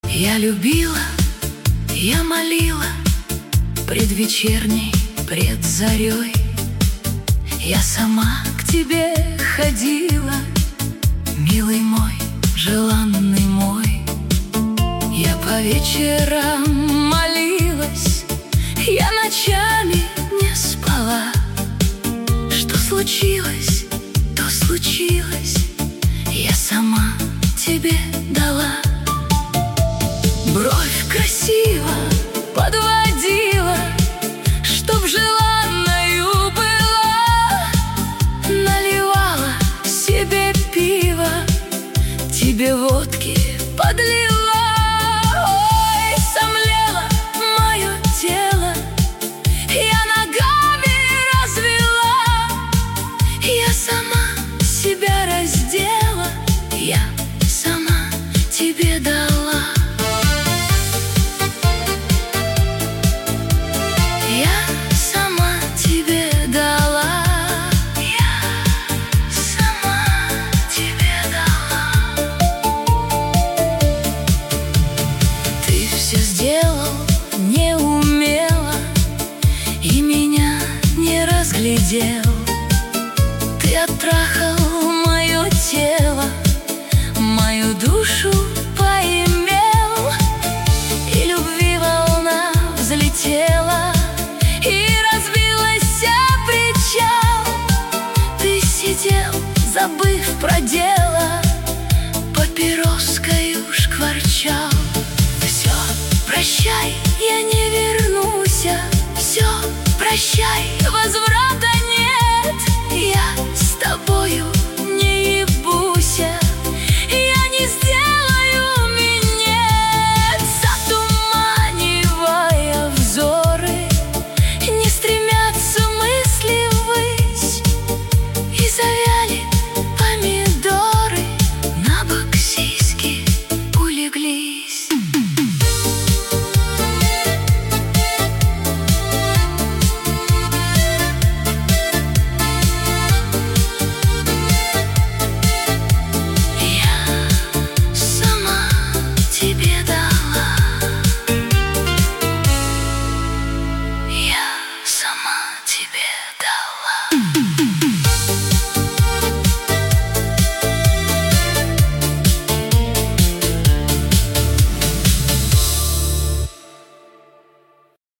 Я любила, я молила предвечерней, пред зарей. Я сама к тебе ходила, милый мой, желанный мой. Я по вечерам молилась, я ночами не спала. Что случилось, то случилось, я сама тебе дала. Бровь красиво подводила, чтоб желанною была. Наливала себе пиво, тебе водки подлила. Ой, сомлело мое тело, я ногами развела. Я сама себя раздела, я сама тебе дала. Сделал неумело и меня не разглядел. Ты оттрахал мое тело, мою душу поимел. И любви волна взлетела, и разбилась о причал. Ты сидел, забыв про дело, папироскою шкварчал. Прощай, я не вернусь, все, прощай, возврата нет. Я с тобою не ебусь, я не сделаю минет. Затуманивая взоры, не стремятся мысли ввысь, и завяли помидоры, на бок сиськи улеглись. Сама тебе дала.